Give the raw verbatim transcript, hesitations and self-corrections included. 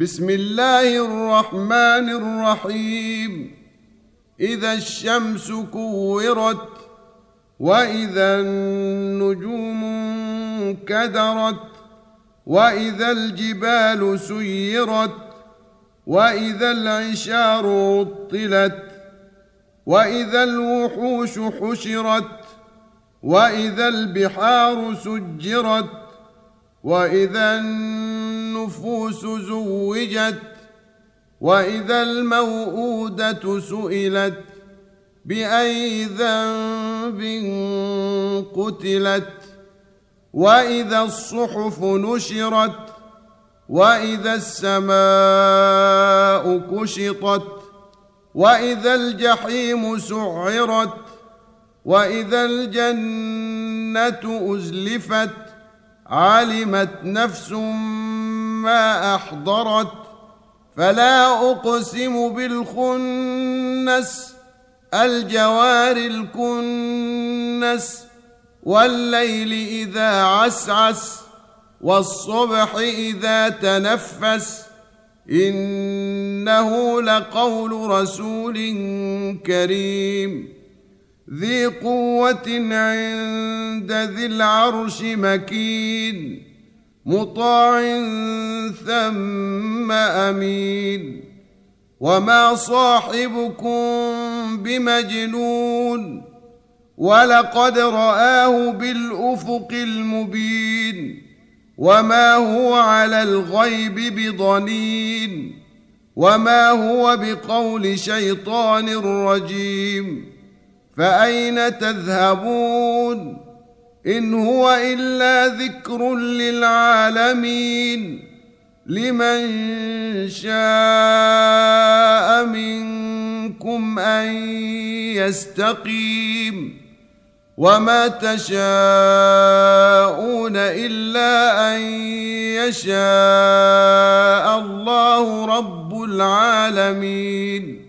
بسم الله الرحمن الرحيم. إذا الشمس كورت وإذا النجوم انكدرت وإذا الجبال سيرت وإذا العشار عطلت وإذا الوحوش حشرت وإذا البحار سجرت وإذا النفوس زوجت وإذا الموءودة سئلت بأي ذنب قتلت وإذا الصحف نشرت وإذا السماء كشطت وإذا الجحيم سعرت وإذا الجنة أزلفت علمت نفس ما أحضرت فلا أقسم بالخنس الجوار الكنس والليل إذا عسعس والصبح إذا تنفس إنه لقول رسول كريم ذي قوة عند ذي العرش مكين مطاع ثم أمين وما صاحبكم بمجنون ولقد رآه بالأفق المبين وما هو على الغيب بضنين وما هو بقول شيطان رجيم فأين تذهبون إن هو إلا ذكر للعالمين لمن شاء منكم أن يستقيم وما تشاءون إلا أن يشاء الله رب العالمين.